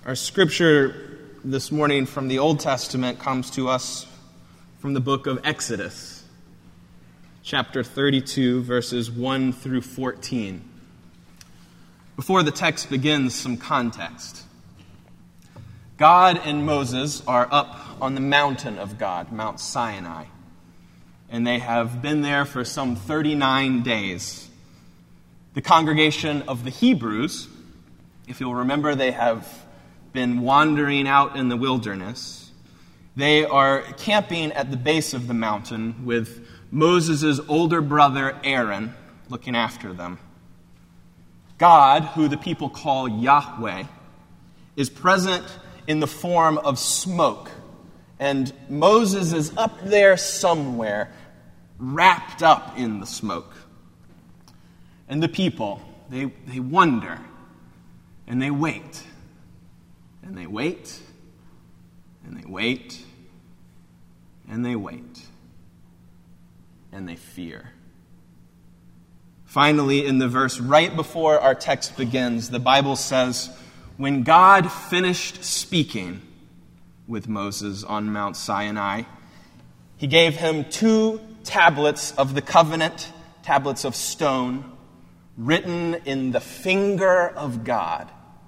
Our scripture this morning from the Old Testament comes to us from the book of Exodus, chapter 32, verses 1 through 14. Before the text begins, some context. God and Moses are up on the mountain of God, Mount Sinai, and they have been there for some 39 days. The congregation of the Hebrews, if you'll remember, they have been wandering out in the wilderness. They are camping at the base of the mountain with Moses' older brother Aaron looking after them. God, who the people call Yahweh, is present in the form of smoke, and Moses is up there somewhere, wrapped up in the smoke. And the people, they wonder, and they wait. And they wait, and they wait, and they wait, and they fear. Finally, in the verse right before our text begins, the Bible says, when God finished speaking with Moses on Mount Sinai, he gave him 2 tablets of the covenant, tablets of stone, written in the finger of God.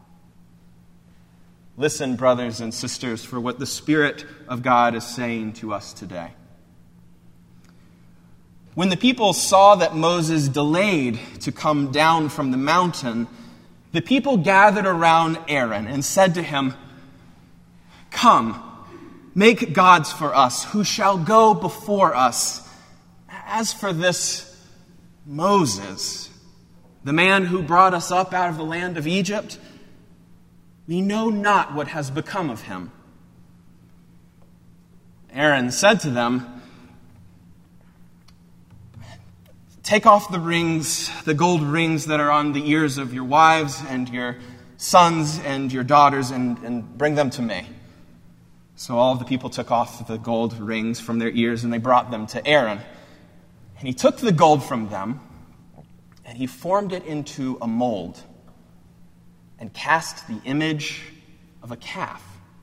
Listen, brothers and sisters, for what the Spirit of God is saying to us today. When the people saw that Moses delayed to come down from the mountain, the people gathered around Aaron and said to him, "Come, make gods for us, who shall go before us. As for this Moses, the man who brought us up out of the land of Egypt, we know not what has become of him." Aaron said to them, "Take off the rings, the gold rings that are on the ears of your wives and your sons and your daughters, and bring them to me." So all of the people took off the gold rings from their ears, and they brought them to Aaron. And he took the gold from them, and he formed it into a mold, and cast the image of a calf.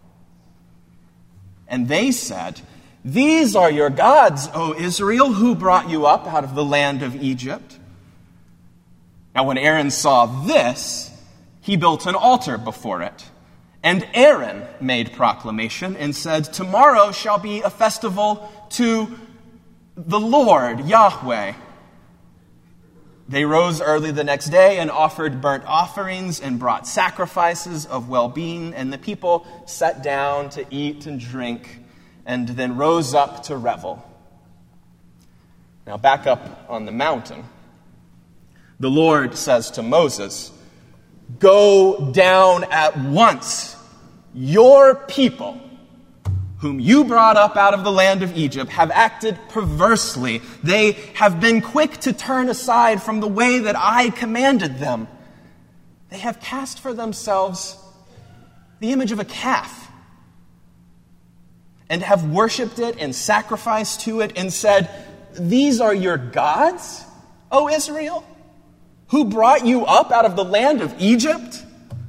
And they said, "These are your gods, O Israel, who brought you up out of the land of Egypt." Now when Aaron saw this, he built an altar before it. And Aaron made proclamation and said, "Tomorrow shall be a festival to the Lord, Yahweh." They rose early the next day and offered burnt offerings and brought sacrifices of well-being, and the people sat down to eat and drink and then rose up to revel. Now back up on the mountain, the Lord says to Moses, "Go down at once. Your people, whom you brought up out of the land of Egypt, have acted perversely. They have been quick to turn aside from the way that I commanded them. They have cast for themselves the image of a calf, and have worshipped it and sacrificed to it, and said, 'These are your gods, O Israel, who brought you up out of the land of Egypt?'"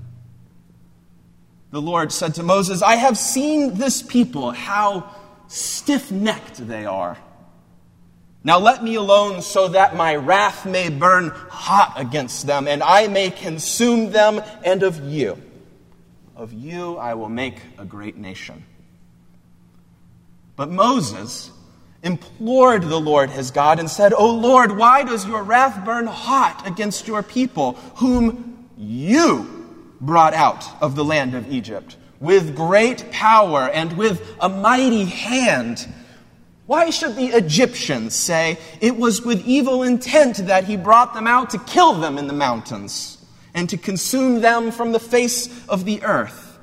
The Lord said to Moses, "I have seen this people, how stiff-necked they are. Now let me alone so that my wrath may burn hot against them, and I may consume them, and of you I will make a great nation." But Moses implored the Lord his God and said, "O Lord, why does your wrath burn hot against your people, whom you brought out of the land of Egypt with great power and with a mighty hand? Why should the Egyptians say it was with evil intent that he brought them out to kill them in the mountains and to consume them from the face of the earth?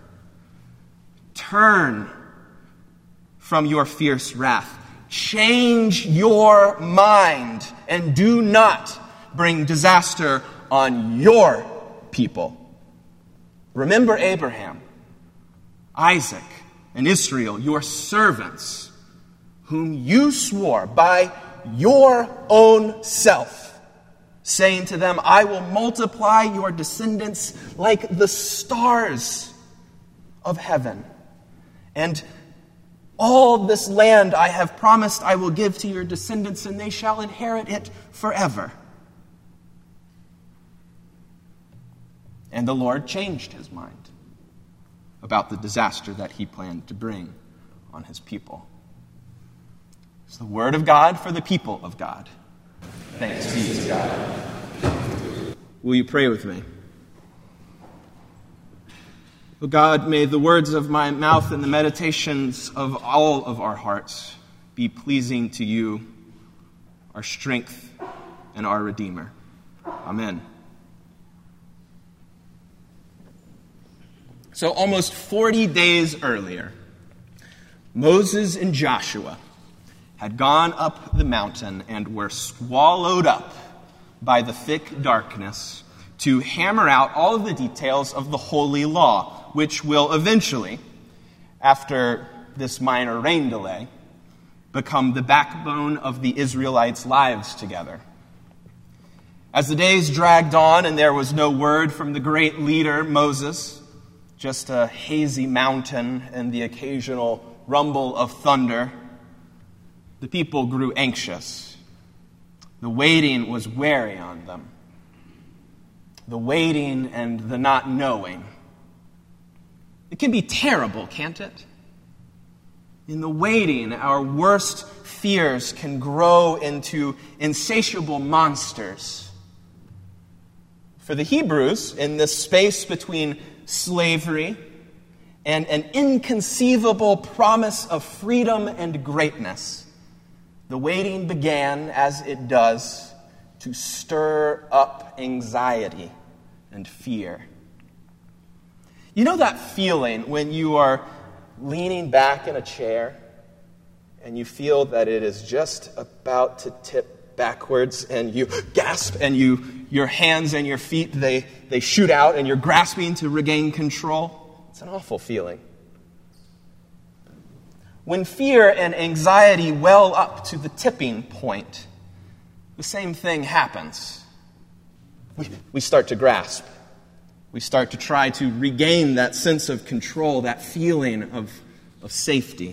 Turn from your fierce wrath. Change your mind and do not bring disaster on your people. Remember Abraham, Isaac, and Israel, your servants, whom you swore by your own self, saying to them, I will multiply your descendants like the stars of heaven. And all this land I have promised I will give to your descendants, and they shall inherit it forever. And the Lord changed his mind about the disaster that he planned to bring on his people. It's the word of God for the people of God. Thanks be to God. Will you pray with me? O God, may the words of my mouth and the meditations of all of our hearts be pleasing to you, our strength and our Redeemer. Amen. So almost 40 days earlier, Moses and Joshua had gone up the mountain and were swallowed up by the thick darkness to hammer out all of the details of the holy law, which will eventually, after this minor rain delay, become the backbone of the Israelites' lives together. As the days dragged on and there was no word from the great leader, Moses, just a hazy mountain and the occasional rumble of thunder, the people grew anxious. The waiting was weary on them. The waiting and the not knowing. It can be terrible, can't it? In the waiting, our worst fears can grow into insatiable monsters. For the Hebrews, in this space between slavery and an inconceivable promise of freedom and greatness, the waiting began, as it does, to stir up anxiety and fear. You know that feeling when you are leaning back in a chair and you feel that it is just about to tip backwards and you gasp and your hands and your feet, they shoot out and you're grasping to regain control? It's an awful feeling. When fear and anxiety well up to the tipping point, the same thing happens. We start to grasp. We start to try to regain that sense of control, that feeling of safety.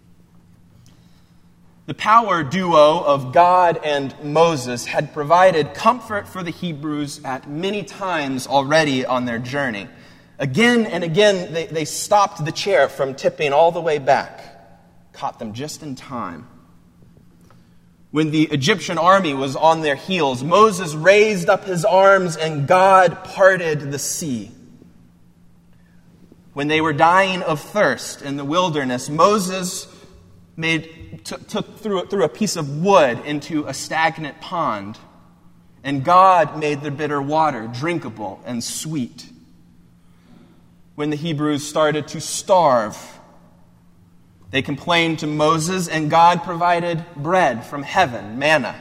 The power duo of God and Moses had provided comfort for the Hebrews at many times already on their journey. Again and again, they stopped the chair from tipping all the way back, caught them just in time. When the Egyptian army was on their heels, Moses raised up his arms and God parted the sea. When they were dying of thirst in the wilderness, Moses threw a piece of wood into a stagnant pond, and God made the bitter water drinkable and sweet. When the Hebrews started to starve, they complained to Moses, and God provided bread from heaven, manna.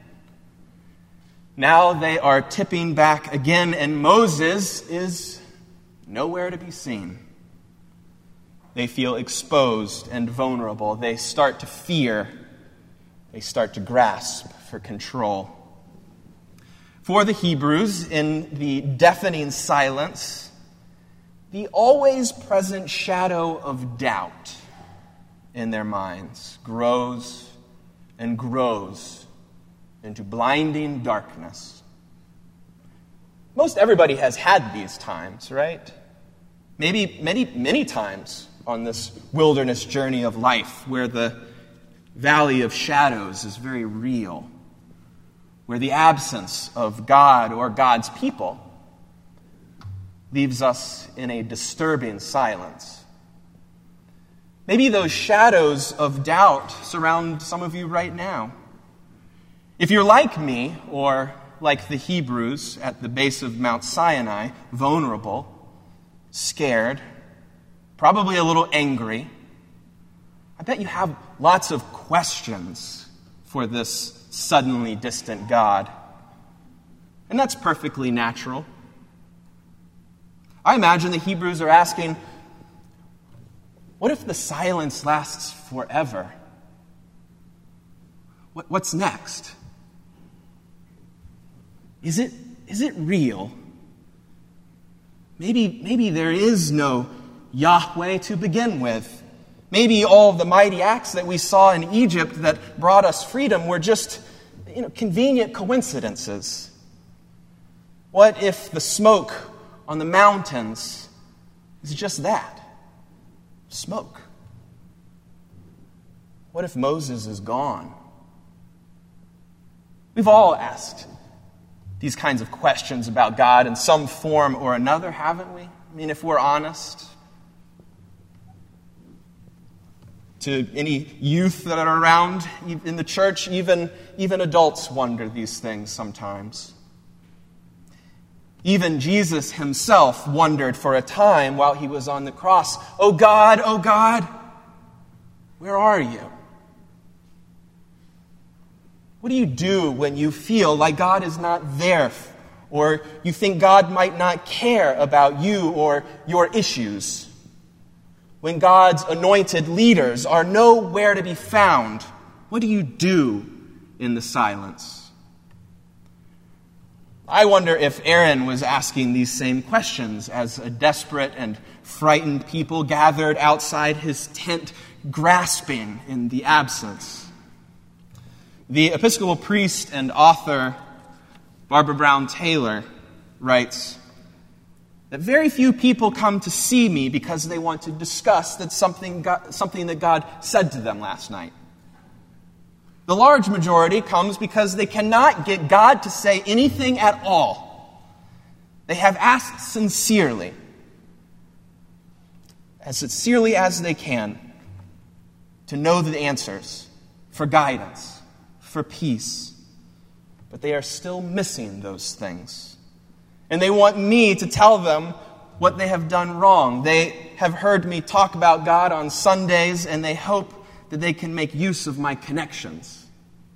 Now they are tipping back again, and Moses is nowhere to be seen. They feel exposed and vulnerable. They start to fear. They start to grasp for control. For the Hebrews, in the deafening silence, the always present shadow of doubt in their minds grows and grows into blinding darkness. Most everybody has had these times, right? Maybe many times on this wilderness journey of life where the valley of shadows is very real, where the absence of God or God's people leaves us in a disturbing silence. Maybe those shadows of doubt surround some of you right now. If you're like me, or like the Hebrews at the base of Mount Sinai, vulnerable, scared, probably a little angry, I bet you have lots of questions for this suddenly distant God. And that's perfectly natural. I imagine the Hebrews are asking, what if the silence lasts forever? What's next? Is it real? Maybe there is no Yahweh to begin with. Maybe all of the mighty acts that we saw in Egypt that brought us freedom were just, convenient coincidences. What if the smoke on the mountains is just that? Smoke. What if Moses is gone? We've all asked these kinds of questions about God in some form or another, haven't we? If we're honest. To any youth that are around in the church, even adults wonder these things sometimes. Even Jesus himself wondered for a time while he was on the cross, oh God, where are you? What do you do when you feel like God is not there, or you think God might not care about you or your issues? When God's anointed leaders are nowhere to be found, what do you do in the silence? I wonder if Aaron was asking these same questions as a desperate and frightened people gathered outside his tent, grasping in the absence. The Episcopal priest and author Barbara Brown Taylor writes that very few people come to see me because they want to discuss something that God said to them last night. The large majority comes because they cannot get God to say anything at all. They have asked sincerely as they can, to know the answers, for guidance, for peace. But they are still missing those things. And they want me to tell them what they have done wrong. They have heard me talk about God on Sundays, and they hope that they can make use of my connections.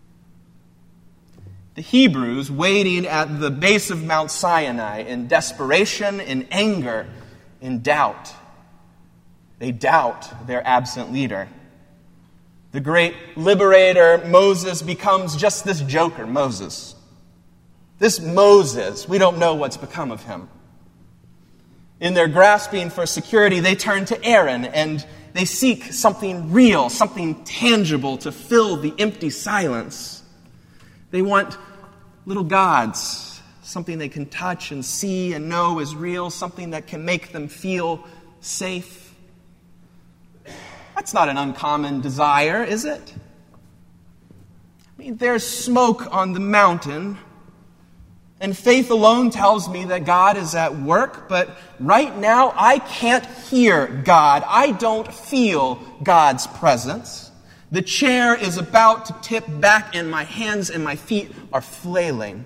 The Hebrews, waiting at the base of Mount Sinai in desperation, in anger, in doubt. They doubt their absent leader. The great liberator, Moses, becomes just this joker, Moses. This Moses, we don't know what's become of him. In their grasping for security, they turn to Aaron and they seek something real, something tangible to fill the empty silence. They want little gods, something they can touch and see and know is real, something that can make them feel safe. That's not an uncommon desire, is it? There's smoke on the mountain, and faith alone tells me that God is at work, but right now I can't hear God. I don't feel God's presence. The chair is about to tip back, and my hands and my feet are flailing.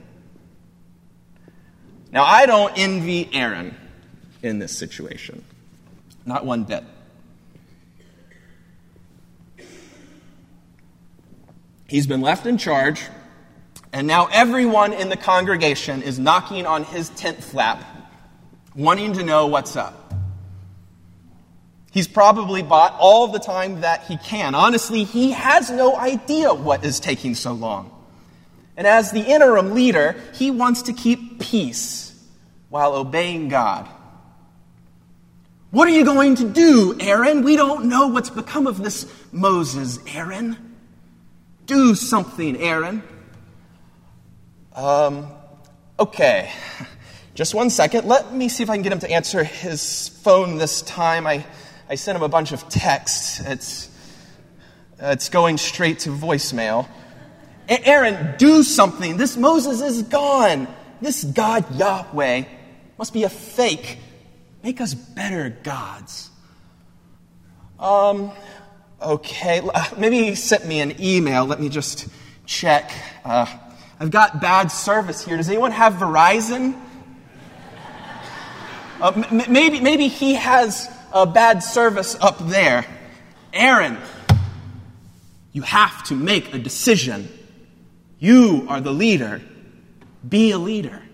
Now, I don't envy Aaron in this situation. Not one bit. He's been left in charge, and now everyone in the congregation is knocking on his tent flap, wanting to know what's up. He's probably bought all the time that he can. Honestly, he has no idea what is taking so long. And as the interim leader, he wants to keep peace while obeying God. What are you going to do, Aaron? We don't know what's become of this Moses, Aaron. Do something, Aaron. Okay. Just one second. Let me see if I can get him to answer his phone this time. I sent him a bunch of texts. It's going straight to voicemail. Aaron, do something. This Moses is gone. This God, Yahweh, must be a fake. Make us better gods. Okay, maybe he sent me an email. Let me just check. I've got bad service here. Does anyone have Verizon? Maybe he has a bad service up there. Aaron, you have to make a decision. You are the leader. Be a leader.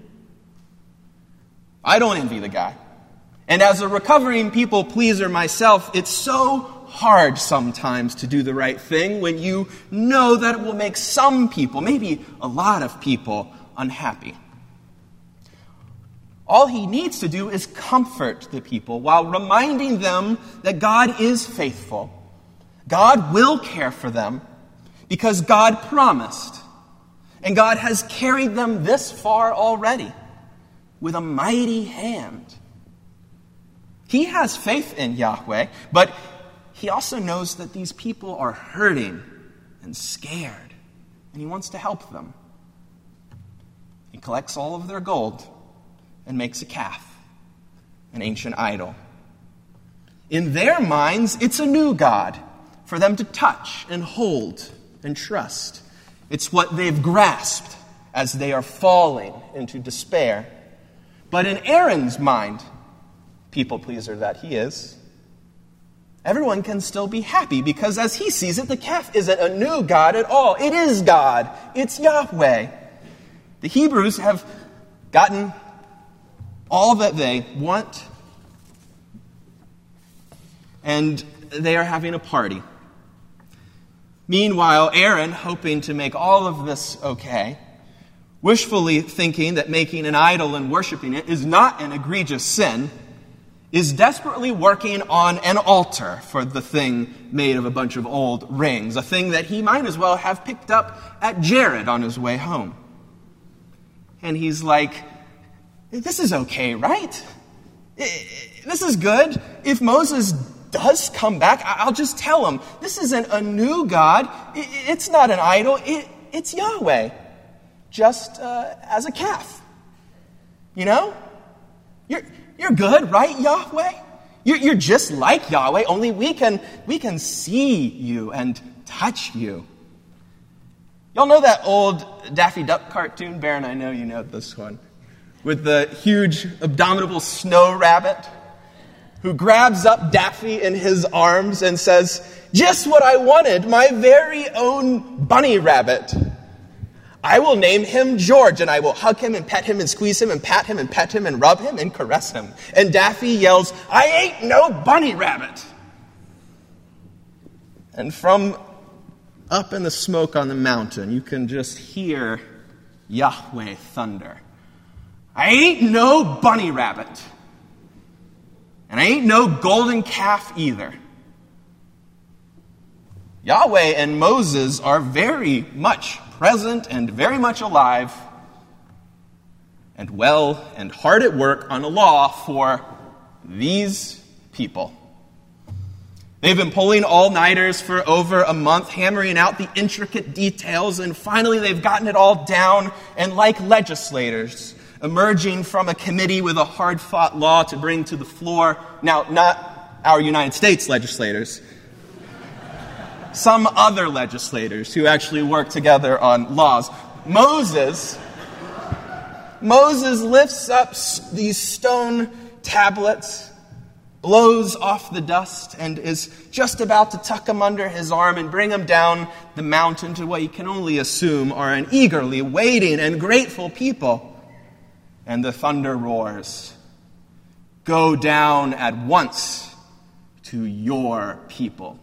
I don't envy the guy. And as a recovering people pleaser myself, it's so hard sometimes to do the right thing when you know that it will make some people, maybe a lot of people, unhappy. All he needs to do is comfort the people while reminding them that God is faithful. God will care for them because God promised. And God has carried them this far already with a mighty hand. He has faith in Yahweh, but he also knows that these people are hurting and scared, and he wants to help them. He collects all of their gold and makes a calf, an ancient idol. In their minds, it's a new God for them to touch and hold and trust. It's what they've grasped as they are falling into despair. But in Aaron's mind, people pleaser that he is, everyone can still be happy because as he sees it, the calf isn't a new God at all. It is God. It's Yahweh. The Hebrews have gotten all that they want, and they are having a party. Meanwhile, Aaron, hoping to make all of this okay, wishfully thinking that making an idol and worshiping it is not an egregious sin, is desperately working on an altar for the thing made of a bunch of old rings, a thing that he might as well have picked up at Jared on his way home. And he's like, this is okay, right? This is good. If Moses does come back, I'll just tell him, this isn't a new God. It's not an idol. It's Yahweh, just as a calf. You know? You're good, right, Yahweh? You're just like Yahweh, only we can see you and touch you. Y'all know that old Daffy Duck cartoon? Baron, I know you know this one. With the huge, abominable snow rabbit who grabs up Daffy in his arms and says, just what I wanted, my very own bunny rabbit. I will name him George, and I will hug him and pet him and squeeze him and pat him and pet him and rub him and caress him. And Daffy yells, I ain't no bunny rabbit. And from up in the smoke on the mountain, you can just hear Yahweh thunder. I ain't no bunny rabbit. And I ain't no golden calf either. Yahweh and Moses are very much present and very much alive and well and hard at work on a law for these people. They've been pulling all-nighters for over a month, hammering out the intricate details, and finally they've gotten it all down, and like legislators, emerging from a committee with a hard-fought law to bring to the floor. Now, not our United States legislators. Some other legislators who actually work together on laws. Moses lifts up these stone tablets, blows off the dust, and is just about to tuck them under his arm and bring them down the mountain to what you can only assume are an eagerly waiting and grateful people. And the thunder roars, go down at once to your people.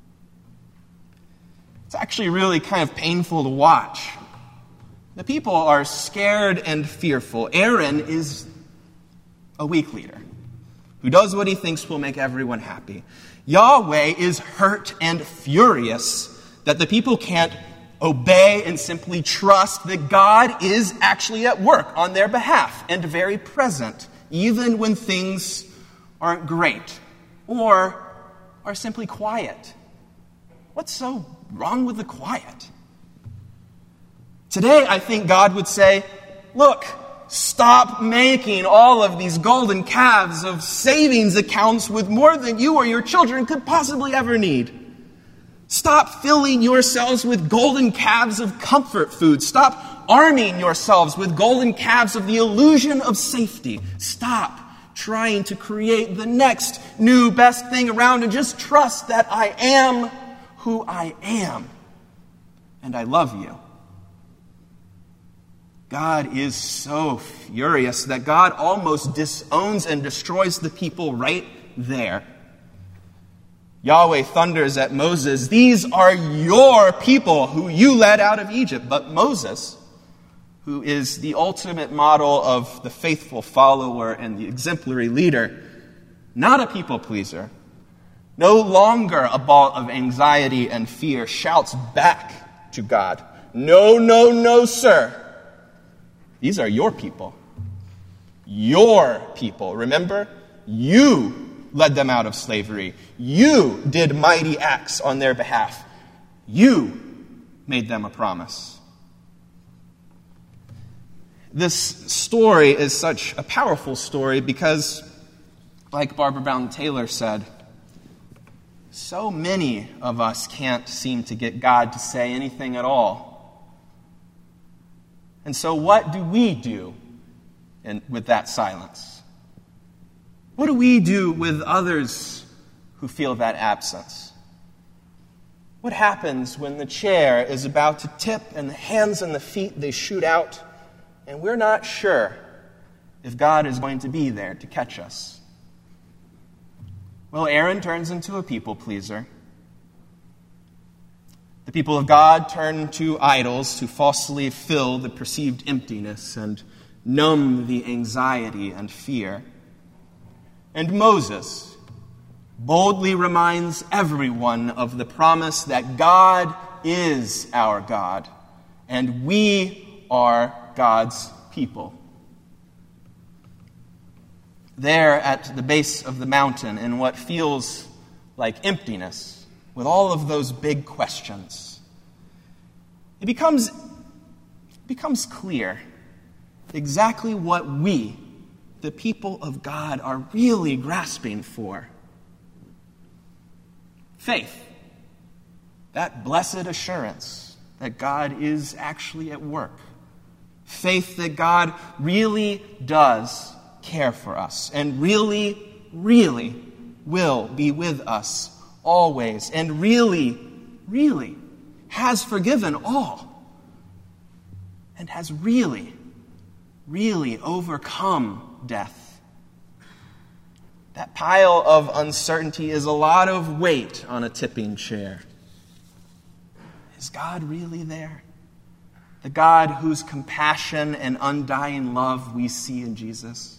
It's actually really kind of painful to watch. The people are scared and fearful. Aaron is a weak leader who does what he thinks will make everyone happy. Yahweh is hurt and furious that the people can't obey and simply trust that God is actually at work on their behalf and very present, even when things aren't great or are simply quiet. What's so wrong with the quiet? Today, I think God would say, look, stop making all of these golden calves of savings accounts with more than you or your children could possibly ever need. Stop filling yourselves with golden calves of comfort food. Stop arming yourselves with golden calves of the illusion of safety. Stop trying to create the next new best thing around and just trust that I am who I am. And I love you. God is so furious that God almost disowns and destroys the people right there. Yahweh thunders at Moses, these are your people who you led out of Egypt. But Moses, who is the ultimate model of the faithful follower and the exemplary leader, not a people pleaser, no longer a ball of anxiety and fear, shouts back to God, "No, no, no, sir. These are your people. Your people. Remember, you led them out of slavery. You did mighty acts on their behalf. You made them a promise." This story is such a powerful story because, like Barbara Brown Taylor said, so many of us can't seem to get God to say anything at all. And so what do we do with that silence? What do we do with others who feel that absence? What happens when the chair is about to tip and the hands and the feet, they shoot out, and we're not sure if God is going to be there to catch us? Well, Aaron turns into a people pleaser. The people of God turn to idols to falsely fill the perceived emptiness and numb the anxiety and fear. And Moses boldly reminds everyone of the promise that God is our God, and we are God's people. There at the base of the mountain, in what feels like emptiness, with all of those big questions, it becomes clear exactly what we, the people of God, are really grasping for. Faith. That blessed assurance that God is actually at work. Faith that God really does care for us and really, really will be with us always and really, really has forgiven all and has really, really overcome death. That pile of uncertainty is a lot of weight on a tipping chair. Is God really there? The God whose compassion and undying love we see in Jesus?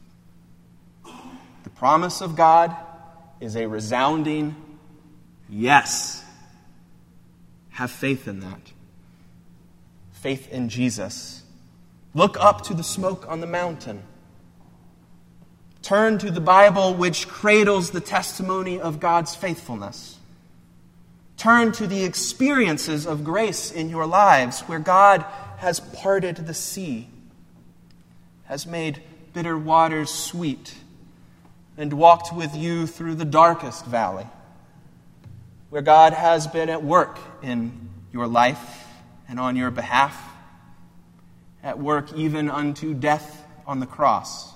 The promise of God is a resounding yes. Have faith in that. Faith in Jesus. Look up to the smoke on the mountain. Turn to the Bible, which cradles the testimony of God's faithfulness. Turn to the experiences of grace in your lives, where God has parted the sea, has made bitter waters sweet, and walked with you through the darkest valley, where God has been at work in your life and on your behalf, at work even unto death on the cross.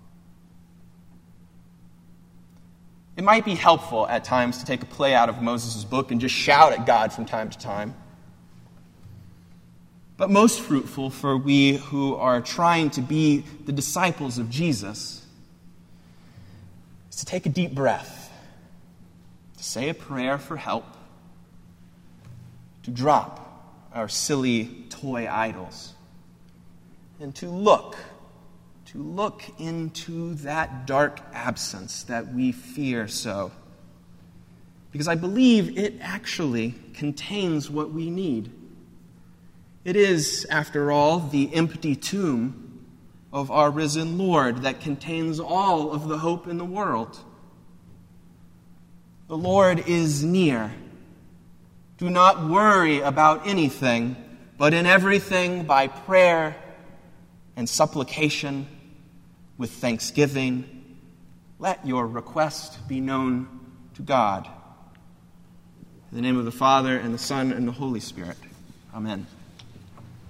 It might be helpful at times to take a play out of Moses' book and just shout at God from time to time. But most fruitful for we who are trying to be the disciples of Jesus is to take a deep breath, to say a prayer for help, to drop our silly toy idols, and to look into that dark absence that we fear so. Because I believe it actually contains what we need. It is, after all, the empty tomb of our risen Lord that contains all of the hope in the world. The Lord is near. Do not worry about anything, but in everything by prayer and supplication with thanksgiving, let your request be known to God. In the name of the Father, and the Son, and the Holy Spirit. Amen.